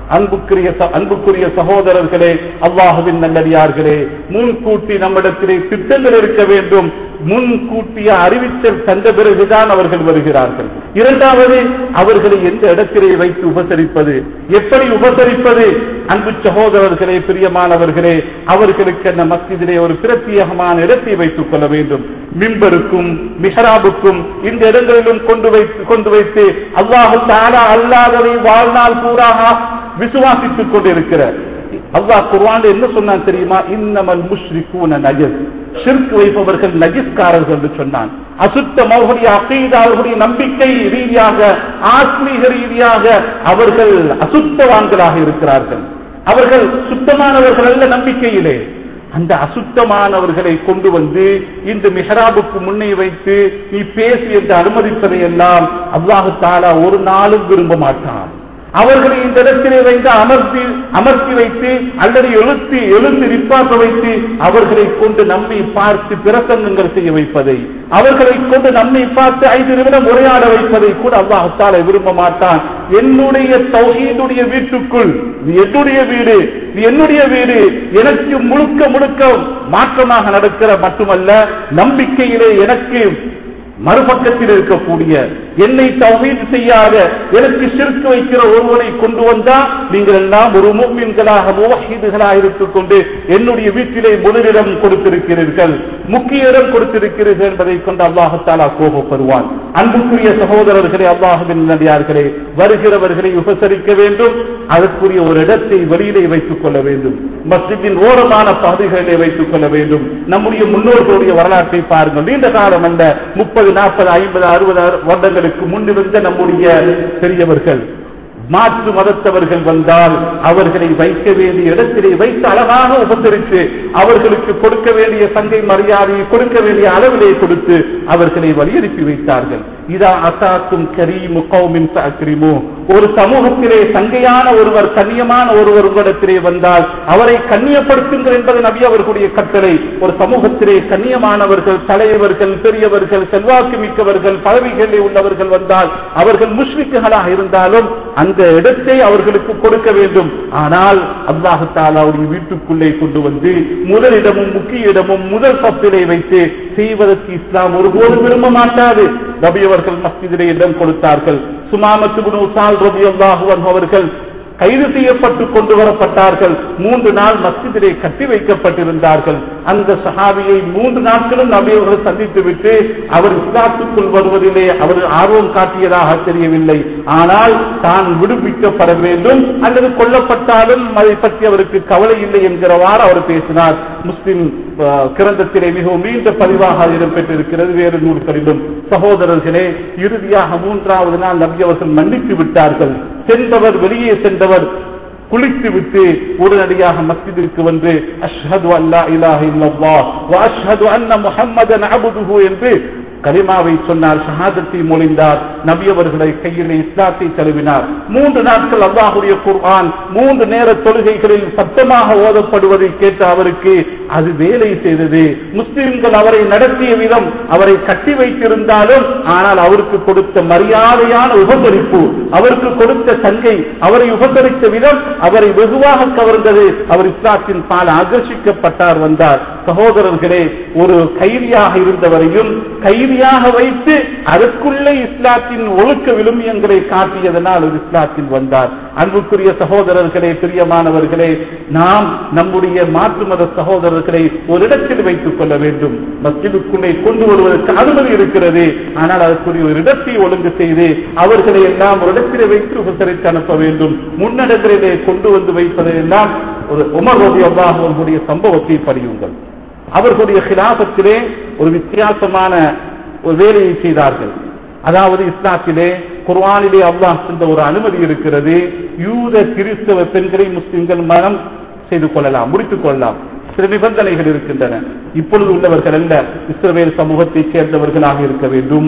அன்புக்குரிய சகோதரர்களே, அல்லாஹுவின் நல்லடியார்களே, முன்கூட்டி நம்மிடத்திலே திட்டங்கள் இருக்க வேண்டும். முன்கூட்டிய அறிவித்தல் தந்த பிறகுதான் அவர்கள் வருகிறார்கள். இரண்டாவது, அவர்களை எந்த இடத்திலே வைத்து உபசரிப்பது, எப்படி உபசரிப்பது? அன்பு சகோதரர்களே, பிரியமானவர்களே, அவர்களுக்கு அந்த மஸ்ஜிதிலே ஒரு பிரத்யேகமான இடத்தை வைத்துக் கொள்ள வேண்டும். மிம்பருக்கும் மிஹராபுக்கும் இந்த இடங்களிலும் கொண்டு வைத்து அல்லாஹ் தஆலா அல்லாஹ்வை வாழ்நாள் பூராக விசுவாசித்துக் கொண்டிருக்கிறார். அல்லாஹ் குர்ஆனில் என்ன சொன்னான் தெரியுமா? இன்னமல் முஷ்ரிகூன நஜஸ், ஷிர்க் வைப்பவர்கள் நஜிஸ்காரர்கள் என்று சொன்னான். அசுத்தம் அவர்களுடைய அகீதா, அவர்களுடைய நம்பிக்கை ரீதியாக, ஆத்மீக ரீதியாக அவர்கள் அசுத்தவான்களாக இருக்கிறார்கள். அவர்கள் சுத்தமானவர்கள் அல்ல நம்பிக்கையிலே. அந்த அசுத்தமானவர்களை கொண்டு வந்து இந்த மிஹராபுக்கு முன்னே வைத்து நீ பேசி என்று அனுமதிப்பதை எல்லாம் அல்லாஹ் தஆலா ஒரு நாளும் விரும்ப மாட்டான். அவர்களை இந்த இடத்திலே வைத்து அமர்த்தி வைத்து அல்லது எழுந்து நிற்பாற்ற வைத்து அவர்களை கொண்டு நம்மை பார்த்து பிரசங்கங்கள் செய்ய வைப்பதை, அவர்களை கொண்டு நம்மை பார்த்து 5 நிமிடம் உரையாட வைப்பதை கூட அல்லாஹ் தஆலா விரும்ப மாட்டான். என்னுடைய தௌஹீதுடைய வீட்டுக்குள், நீ என்னுடைய வீடு, நீ என்னுடைய வீடு, எனக்கு முழுக்க முழுக்க மாற்றமாக நடக்கிற மட்டுமல்ல, நம்பிக்கையிலே எனக்கு மறுபக்கத்தில் இருக்கக்கூடிய, என்னை தௌஹீத் செய்யாத, எனக்கு ஷிர்க் வைக்கிற ஒருவனை கொண்டு வந்தா நீங்கள் எல்லாம் ஒரு முஃமின்களாக முவஹ்ஹிதுகளாக இருந்துக் கொண்டு என்னுடைய வீட்டிலே முதலிடம் கொடுத்திருக்கிறீர்கள், முக்கிய இடம் கொடுத்திருக்கிறீர்கள் என்பதை கொண்டு அல்லாஹ் தஆலா கோபப்படுவான். அன்புக்குரிய சகோதரர்களே, அல்லாஹ்வின் நல்லடியார்களே, வருகிறவர்களை உபசரிக்க வேண்டும். அதற்குரிய ஒரு இடத்தை வெளியிலே வைத்துக் கொள்ள வேண்டும். மஸ்ஜிதின் ஓரமான பகுதிகளிலே வைத்துக் கொள்ள வேண்டும். நம்முடைய முன்னோர்களுடைய வரலாற்றை பாருங்கள். நீண்ட காலம் அல்ல, 30, 40, 50, 60 வருடங்களுக்கு முன்னிருந்த நம்முடைய பெரியவர்கள், மாற்று மதத்தவர்கள் வந்தால் அவர்களை வைக்க வேண்டிய இடத்திலே வைத்து அழகாக உபசரித்து அவர்களுக்கு கொடுக்க வேண்டிய சங்கை மரியாதையை கொடுக்க வேண்டிய அளவிலே கொடுத்து அவர்களை வழியனுப்பி வைத்தார்கள். இதா அசாக்கும் கரீமு கௌமின் தக்ரிமு, ஒரு சமூகத்திலே சங்கையான ஒருவர், கண்ணியமான ஒருவர் உங்களிடத்திலே வந்தால் அவரை கண்ணியப்படுத்துங்கள் என்பது நபி அவர்களுடைய கட்டளை. ஒரு சமூகத்திலே கண்ணியமானவர்கள், தலைவர்கள், பெரியவர்கள், செல்வாக்கு மிக்கவர்கள், பதவிகளில் உள்ளவர்கள் வந்தால் அவர்கள் முஷ்ரிக்குகளாக இருந்தாலும் அந்த இடத்தை அவர்களுக்கு கொடுக்க வேண்டும். ஆனால் அல்லாஹ் தஆலாவுடைய வீட்டுக்குள்ளே கொண்டு வந்து முதலிடமும் முக்கிய இடமும் முதல் பத்திலே வைத்து செய்வதற்கு இஸ்லாம் ஒருபோதும் விரும்ப மாட்டாது. நபி அவர்கள் மஸ்ஜிதிலே இடம் கொடுத்தார்கள். சுமாமத் இப்னு உஸால் ரலியல்லாஹு அன்ஹு அவர்கள் கைது செய்யப்பட்டு கொண்டு வரப்பட்டார்கள். 3 நாள் மஸ்ஜிதிலே கட்டி வைக்கப்பட்டிருந்தார்கள். அந்த சஹாபியை 3 நாட்களும் நபி அவர்கள் சந்தித்து விட்டு அவர் இஸ்லாத்துக்குள் வருவதிலே அவர் ஆர்வம் காட்டியதாக தெரியவில்லை. ஆனால் தான் விடுவிக்கப்பட வேண்டும் அல்லது கொல்லப்பட்டாலும் அதை பற்றி அவருக்கு கவலை இல்லை என்கிறவாறு அவர் பேசினார். முஸ்லிம் கிரந்தத்திலே மிகவும் நீண்ட பதிவாக இடம்பெற்றிருக்கிறது, வேறு நூல்களிலும். சகோதரர்களே, இறுதியாக 3வது நாள் நபி அவர்கள் மன்னித்து விட்டார்கள். சென்றவர், வெளியே சென்றவர் குளித்து விட்டு உடனடியாக மஸ்ஜிதிற்கு வந்து அஷ்ஹது அல்லா இலாஹ இல்லல்லாஹ் வ அஷ்ஹது அன்ன முஹம்மதன் அப்துஹு என்று கலிமாவை சொன்னார், ஷஹாதத்தை மொழிந்தார். நபி அவர்களை கையிலே இஸ்லாத்தை தழுவினார். 3 நாட்கள் அல்லாஹ்வுடைய குர்ஆன் 3 நேர தொழுகைகளில் சத்தமாக ஓதப்படுவதை கேட்ட அவருக்கு அது வேலை செய்தது. முஸ்லிம்கள் அவரை நடத்திய விதம், அவரை கட்டி வைத்திருந்தாலும் ஆனால் அவருக்கு கொடுத்த மரியாதையான உபசரிப்பு, அவருக்கு கொடுத்த சங்கை, அவரை உபசரித்த விதம் அவரை வெகுவாக கவர்ந்தது. அவர் இஸ்லாத்தின் பால் ஆகர்ஷிக்கப்பட்டார், வந்தார். சகோதரர்களே, ஒரு கைதியாக இருந்தவரையும் கைதியாக வைத்து அதற்குள்ளே இஸ்லாத்தின் ஒழுக்க விழுமியங்களை காட்டியதனால் ஒரு இஸ்லாத்தில் வந்தார். அன்புக்குரிய சகோதரர்களே, பிரியமானவர்களே, நாம் நம்முடைய மாற்று மத சகோதரர்களை ஒரு இடத்தில் வைத்துக் கொள்ள வேண்டும். மஸ்ஜிதுக்குள்ளே கொண்டு வருவதற்கு அனுமதி இருக்கிறது. ஆனால் அதற்குரிய ஒரு இடத்தை ஒழுங்கு செய்து அவர்களை எல்லாம் ஒரு இடத்திலே வைத்து உபசரித்து அனுப்ப வேண்டும். முன்னடங்களிலே கொண்டு வந்து வைப்பதெல்லாம் ஒரு உமர் ரலியல்லாஹு அன்ஹுடைய சம்பவத்தை படியுங்கள். அவர்களுடைய கிலாபத்திலே ஒரு வித்தியாசமான ஒரு வேலையை செய்தார்கள். அதாவது இஸ்லாத்திலே குர்ஆனிலே அல்லாஹ் தந்த ஒரு அனுமதி இருக்கிறது. யூத கிறிஸ்தவ பெண்களை முஸ்லிம்கள் மனம் செய்து கொள்ளலாம், முடித்துக் கொள்ளலாம். சில நிபந்தனைகள் இருக்கின்றன. இப்பொழுது உள்ளவர்கள் அல்ல, இஸ்ரவேல் சமூகத்தைச் சேர்ந்தவர்களாக இருக்க வேண்டும்,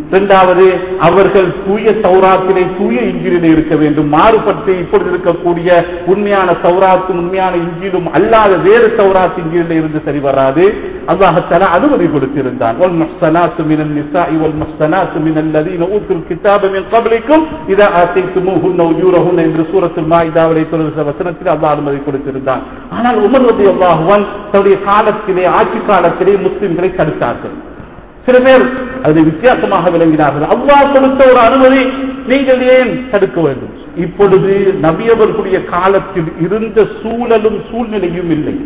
இரண்டாவது, அவர்கள் தூய தௌராத்திலே தூய இஞ்சிலே இருக்க வேண்டும். மாறுபட்டு இப்பொழுது இருக்கக்கூடிய உண்மையான தௌராத்தும் உண்மையான இஞ்சிலும் அல்லாத வேறு தௌராத் இஞ்சிலே இருந்து சரி வராது. அல்லாஹ் தஆலா அனுமதி கொடுத்திருந்தான். வல் முஹ்ஸனாத்து மினன் நிசாஇ வல் முஹ்ஸனாத்து மினல் லதீன ஊத்துல் கிதாப மின் க்பலிக்கும் இதா ஆதைதுமூஹுன்ன உஜூரஹுன்ன என்று சூரத்துல் மாயிதாவிலே 30 வசனத்தில் அல்லாஹ் அனுமதி கொடுத்திருந்தான். ஆனால் உமர் ரலியல்லாஹு அன்ஹு தன்னுடைய காலத்திலே, ஆட்சி காலத்திலே முஸ்லிம்களை தடுத்தார்கள். சில பேர் அதை வித்தியாசமாக விளங்கினார்கள். அல்லாஹ் கொடுத்த ஒரு அனுமதி, நீங்கள் ஏன் தடுக்க வேண்டும்? இப்பொழுது நபியவர்களுடைய காலத்தில் இருந்த சூழலும் சூழ்நிலையும் இல்லை.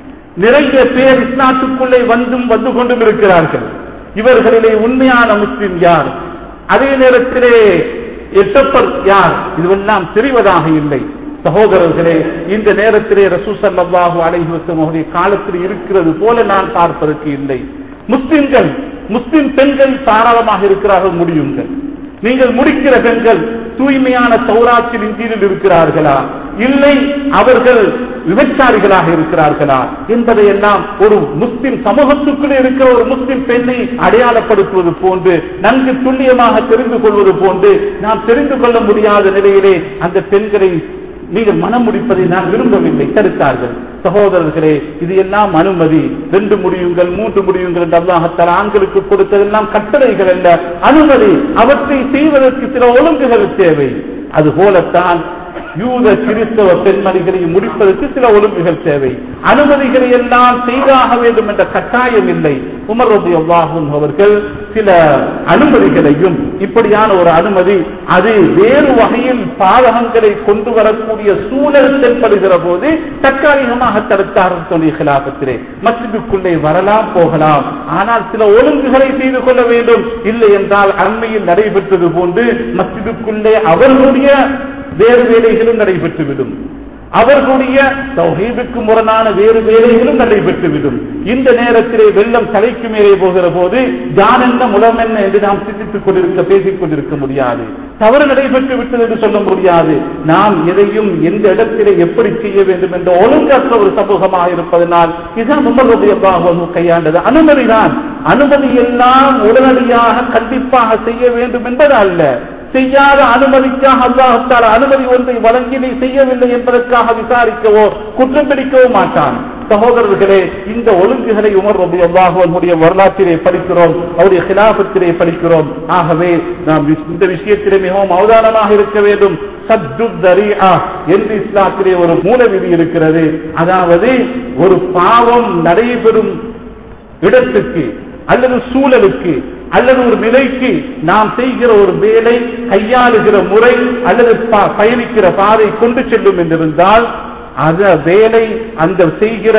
நிறைய பேர் இஸ்லாத்துக்குள்ளே வந்து கொண்டும் இருக்கிறார்கள். இவர்களிலே உண்மையான முஸ்லிம் யார், அதே நேரத்திலே எட்டப்பர் யார், இதுவெல்லாம் தெரிவதாக இல்லை. சகோதரர்களே, இந்த நேரத்திலே ரசூல் ஸல்லல்லாஹு அலைஹி வஸல்லம் காலத்தில் இருக்கிறது போல நான் பார்ப்பதற்கு இல்லை. முஸ்லிம்கள், முஸ்லிம் பெண்கள் தாராளமாக இருக்கிறார்கள், முடியுங்கள். நீங்கள் முடிக்கிற பெண்கள் தூய்மையான தௌராத்தில் இன்ஜீலில் இருக்கிறார்களா, இல்லை அவர்கள் விபச்சாரிகளாக இருக்கிறார்களா என்பதையெல்லாம் ஒரு முஸ்லிம் சமூகத்துக்குள்ளே இருக்கிற ஒரு முஸ்லிம் பெண்ணை அடையாளப்படுத்துவது போன்று, நன்கு துல்லியமாக தெரிந்து கொள்வது போன்று நாம் தெரிந்து கொள்ள முடியாத நிலையிலே அந்த பெண்களை நீங்கள் மனம் முடிப்பதை நான் விரும்பவில்லை, தடுத்தார்கள். சகோதரர்களே, இது எல்லாம் அனுமதி. 2 முடியுங்கள் 3 முடியுங்கள் என்று அல்லாஹ் தஆலா ஆண்களுக்கு கொடுத்ததெல்லாம் கட்டளைகள் அல்ல, அனுமதி. அவற்றை செய்வதற்கு சில ஒழுங்குகள் தேவை. அதுபோலத்தான் யூத கிறிஸ்தவ பெண்மணிகளை முடிப்பதற்கு சில ஒழுங்குகள் தேவை. அனுமதிகளை எல்லாம் செய்தாக வேண்டும் என்ற கட்டாயம் இல்லை. உமர் ரலியல்லாஹு அன்ஹு அவர்கள் சில அனுமதிகளையும், இப்படியான ஒரு அனுமதி அது வேறு வகையில் பாதகங்களை கொண்டு வரக்கூடிய சூழல் தென்படுகிற போது தற்காலிகமாக தடுத்தார்கள். ஹிலாஃபத்திலே மஸ்ஜிதுக்குள்ளே வரலாம் போகலாம், ஆனால் சில ஒழுங்குகளை செய்து கொள்ள வேண்டும். இல்லை என்றால் அண்மையில் நடைபெற்றது போன்று மஸ்ஜிதுக்குள்ளே அவர்களுடைய வேறு வேலைகளும் நடைபெற்றுவிடும், அவர்களுடைய தௌஹீதுக்கு முரணான வேறு வேலைகளும் நடைபெற்றுவிடும். இந்த நேரத்திலே வெள்ளம் தலைக்கு மேலே போகிற போது ஜான் என்ன முலம் என்ன என்று நாம் சிந்தித்துக் கொண்டிருக்க, பேசிக் கொண்டிருக்க முடியாது. தவறு நடைபெற்று விட்டது என்று சொல்ல முடியாது. நாம் எதையும் எந்த இடத்திலே எப்படி செய்ய வேண்டும் என்ற ஒழுங்கற்ற ஒரு சமூகமாக இருப்பதனால் இதுதான் உமர் ரலியல்லாஹு அன்ஹு கையாண்டது. அனுமதிதான். அனுமதி எல்லாம் உடனடியாக கண்டிப்பாக செய்ய வேண்டும் என்பது அல்ல. செய்யாத அனுமதிக்காக அல்லாஹ் தஆலா அனுமதி ஒன்றை வழங்கி நீ செய்யவில்லை என்பதற்காக விசாரிக்கவோ குற்றம் பிடிக்கவோ மாட்டான். சகோதரர்களே, இந்த ஒழுங்குகளை உமர் ரலியல்லாஹு அன்ஹுடைய வரலாற்றிலே படிக்கிறோம், அவருடைய ஹிலாஃபத்திலே படிக்கிறோம். ஆகவே நாம் இந்த விஷயத்திலே மிகவும் அவதானமாக இருக்க வேண்டும். சத்து தரீஆ என்று இஸ்லாத்திலே ஒரு மூல விதி இருக்கிறது. அதாவது ஒரு பாவம் நடைபெறும் இடத்துக்கு அல்லது சூழலுக்கு அல்லது ஒரு நிலைக்கு நாம் செய்கிற ஒரு வேலை, கையாளுகிற முறை அல்லது பயணிக்கிற பாதை கொண்டு செல்லும் என்றிருந்தால் அந்த வேலை, அந்த செய்கிற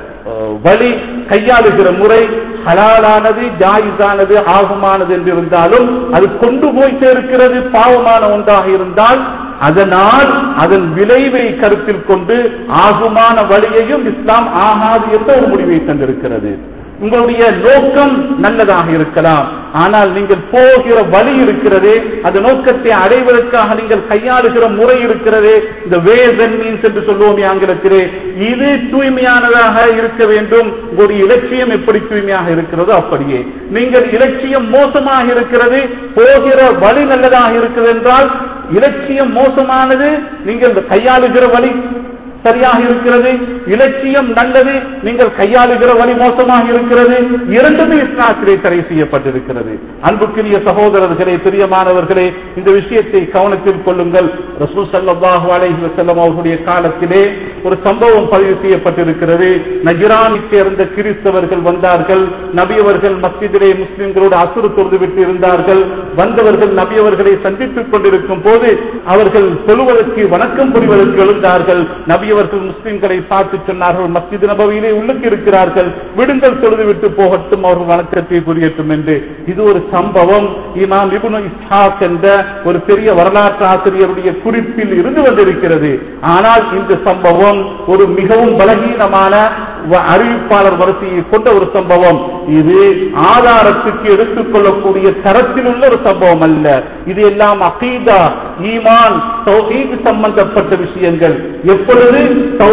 வழி, கையாளுகிற முறை ஹலாலானது, ஜாயிஸானது, ஆகுமானது என்றிருந்தாலும் அது கொண்டு போய் சேர்க்கிறது பாவமான ஒன்றாக இருந்தால் அதனால் அதன் விளைவை கருத்தில் கொண்டு ஆகுமான வழியையும் இஸ்லாம் ஆகாது என்ற ஒரு முடிவை தந்திருக்கிறது. உங்களுடைய நோக்கம் நல்லதாக இருக்கலாம், ஆனால் நீங்கள் போகிற வழி இருக்கிறதே, அந்த நோக்கத்தை அடைவதற்காக நீங்கள் கையாளுகிற முறை இருக்கிறதே, இந்த வேஸ் அண்ட் மீன்ஸ் என்று சொல்லுவோம் ஆங்கிலத்திலே, இது தூய்மையானதாக இருக்க வேண்டும். உங்களுடைய இலட்சியம் எப்படி தூய்மையாக இருக்கிறதோ அப்படியே. நீங்கள் இலட்சியம் மோசமாக இருக்கிறது, போகிற வழி நல்லதாக இருக்கிறது என்றால் இலட்சியம் மோசமானது, நீங்கள் கையாளுகிற வழி சரியாக இருக்கிறது, இலட்சியம் நல்லது, நீங்கள் கையாளுகிற வழி மோசமாக இருக்கிறது. இரண்டுமே இஸ்லாத்திலே தடை செய்யப்பட்டிருக்கிறது. அன்புக்குரிய சகோதரர்களே, பிரியமானவர்களே, இந்த விஷயத்தை கவனத்தில் கொள்ளுங்கள். ரசூல் ஸல்லல்லாஹு அலைஹி வஸல்லம் அவர்களுடைய காலத்திலே ஒரு சம்பவம் பதிவு செய்யப்பட்டிருக்கிறது. நஜ்ரானை சேர்ந்த கிறிஸ்தவர்கள் வந்தார்கள். நபியவர்கள் மஸ்ஜிதிலே முஸ்லிம்களோடு அசுர் தொழுது விட்டு இருந்தார்கள். வந்தவர்கள் நபியவர்களை சந்தித்துக் கொண்டிருக்கும் போது அவர்கள் தொழுவதற்கு, வணக்கம் புரிவதற்கு எழுந்தார்கள். நபியவர்கள் முஸ்லிம்களை பார்த்து சொன்னார்கள், மஸ்ஜித் நபவியிலே உள்ளுக்கு இருக்கிறார்கள், விடுங்கள், தொழுது விட்டு போகட்டும், அவர்கள் வணக்கத்தை புரியட்டும் என்று. இது ஒரு சம்பவம் இமாம் இப்னு இஸ்ஹாக் என்ற ஒரு பெரிய வரலாற்று ஆசிரியருடைய குறிப்பில் இருந்து வந்திருக்கிறது. ஆனால் இந்த சம்பவம் ஒரு மிகவும் பலகீனமான அறிவிப்பாளர் வரிசையை கொண்ட ஒரு சம்பவம். இது ஆதாரத்துக்கு எடுத்துக்கொள்ளக்கூடிய தரத்தில் உள்ள ஒரு சம்பவம் அல்ல. இது எல்லாம் அகீதா, ஈமான், தௌஹீத் சம்பந்தப்பட்ட விஷயங்கள். எப்பொழுது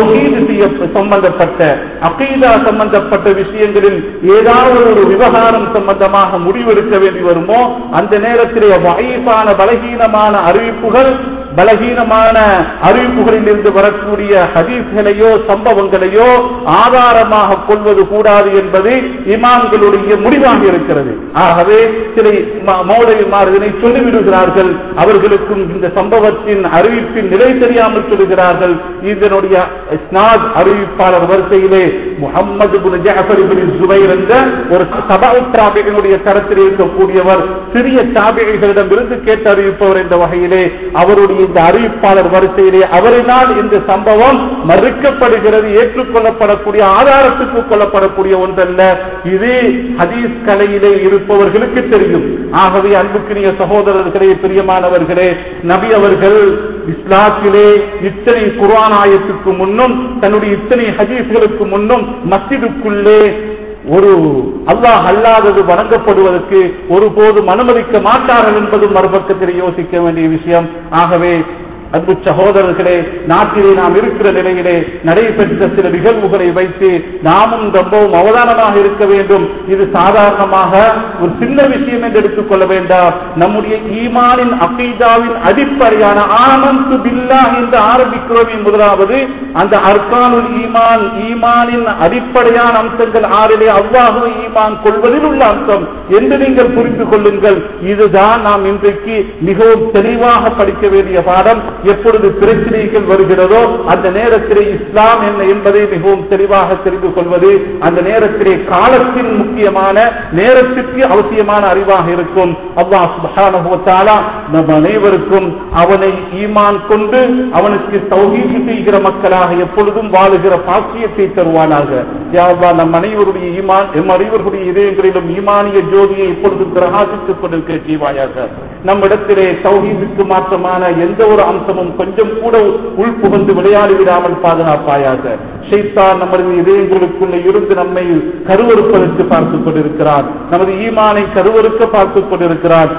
தௌஹீத் சம்பந்தப்பட்ட அகீதா சம்பந்தப்பட்ட விஷயங்களில் ஏதாவது ஒரு விவகாரம் சம்பந்தமாக முடிவெடுக்க வேண்டி வருமோ அந்த நேரத்திலே வகைப்பான பலகீனமான அறிவிப்புகள், பலகீனமான அறிவிப்புகளில் இருந்து வரக்கூடிய ஹதீஸ்களையோ சம்பவங்களையோ ஆதாரமாக கொள்வது கூடாது என்பது இமாம்களுடைய முடிவாக இருக்கிறது. ஆகவே சில மௌலவிமார் இதனை சொல்லிவிடுகிறார்கள். அவர்களுக்கும் இந்த சம்பவத்தின் அறிவிப்பின் நிலை தெரியாமல் சொல்லுகிறார்கள். இதனுடைய இஸ்னாத் அறிவிப்பாளர் வரிசையிலே முஹம்மது இப்னு ஜஅஃபர் இப்னு ஸுபைர் என்ற ஒரு தபஉ தாபிஈனுடைய தரத்தில் இருக்கக்கூடியவர், சிறிய தாபிஈகளிடம் இருந்து கேட்டு அறிவிப்பவர் என்ற வகையிலே அவருடைய இந்த அறிவிப்பாளர் வரிசையிலே அவரினால் இந்த சம்பவம் மறுக்கப்படுகிறது, ஏற்றுக்கொள்ளப்படக்கூடிய ஆதாரத்துக்கு கொள்ளப்படக்கூடிய ஒன்றல்ல. இது ஹதீஸ் கலையிலே இருப்பவர்களுக்கு தெரியும். ஆகவே அன்புக்குரிய சகோதரர்களே, பிரியமானவர்களே, நபி அவர்கள் இஸ்லாத்திலே இத்தனை குர்ஆன் ஆயத்துக்கு முன்னும் தன்னுடைய இத்தனை ஹதீஸ்களுக்கு முன்னும் மஸ்ஜிதுக்குள்ளே ஒரு அல்லாஹ் அல்லாதது வணங்கப்படுவதற்கு ஒருபோதும் அனுமதிக்க மாட்டார்கள் என்பதும் மறுபக்கத்தில் யோசிக்க வேண்டிய விஷயம். ஆகவே அன்பு சகோதரர்களே, நாட்டிலே நாம் இருக்கிற நிலையிலே நடைபெற்ற சில நிகழ்வுகளை வைத்து நாமும் ரொம்பவும் அவதானமாக இருக்க வேண்டும். இது சாதாரணமாக ஒரு சின்ன விஷயம் என்று எடுத்துக்கொள்ள வேண்டாம். நம்முடைய ஈமானின் அகீதாவின் அடிப்படையான ஆமன்து பில்லாஹ் என்று ஆரம்பிக்கிறோம். முதலாவது அந்த அர்கானுல் ஈமான், ஈமானின் அடிப்படையான அம்சங்கள் 6 அல்லாஹ்வை ஈமான் கொள்வதில் உள்ள அம்சம் என்று நீங்கள் புரிந்து கொள்ளுங்கள். இதுதான் நாம் இன்றைக்கு மிகவும் தெளிவாக படிக்க வேண்டிய பாடம். எப்பொழுது பிரச்சனைகள் வருகிறதோ அந்த நேரத்திலே இஸ்லாம் என்ன என்பதை மிகவும் தெளிவாக தெரிந்து கொள்வது அந்த நேரத்திலே காலத்தின் முக்கியமான நேரத்திற்கு அவசியமான அறிவாக இருக்கும். அல்லாஹ் சுப்ஹானஹு வ தஆலா நம் அனைவருக்கும் அவனை ஈமான் கொண்டு அவனுக்கு தௌஹீத் செய்கிற மக்களாக எப்பொழுதும் வாழுகிற பாக்கியத்தை தருவானாக. யா அல்லாஹ், நம் அனைவருடைய ஈமான், எம் அனைவருடைய இதயங்களிலும் ஈமானிய ஜோதியை இப்பொழுது பிரகாசித்துக் கொண்டிருக்கிற ஜீவாயாக. நம்மிடத்திலே தௌஹீதுக்கு மாற்றமான எந்த ஒரு அம்சமும் கொஞ்சம் கூட உள்புகுந்து விளையாடி விடாமல் பாதுகாப்பாயாக. ஷைத்தான் நமது இதயங்களுக்குள்ளே இருந்து நம்மை கருவறுப்பதற்கு பார்த்துக் கொண்டிருக்கிறார். நமது ஈமானை கருவறுக்க பார்த்துக் கொண்டிருக்கிறார்.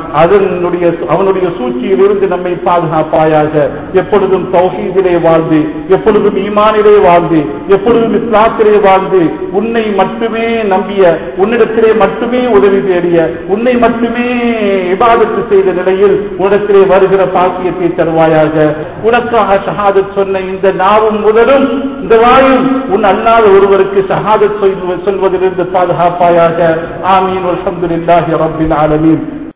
அவனுடைய சூழ்ச்சியில் இருந்து நம்மை பாதுகாப்பாயாக. எப்பொழுதும் தௌஹீதிலே வாழ்ந்து, எப்பொழுதும் ஈமானிலே வாழ்ந்து, எப்பொழுதும் இஸ்லாத்திலே வாழ்ந்து, உன்னை மட்டுமே நம்பிய, உன்னிடத்திலே மட்டுமே உதவி தேடிய, உன்னை மட்டுமே இபாதத்து செய்த நிலையில் உன்னிடத்திலே வருகிற பாக்கியத்தை தருவாயாக. உனக்காக ஷஹாதத் சொன்ன இந்த நாவும் முதலும் இந்த வாயும் உன் அல்லாத ஒருவருக்கு ஷஹாதத் சொல்வதிலிருந்து பாதுகாப்பாயாக. ஆமீன். அல்ஹம்துலில்லாஹி ரப்பில் ஆலமீன்.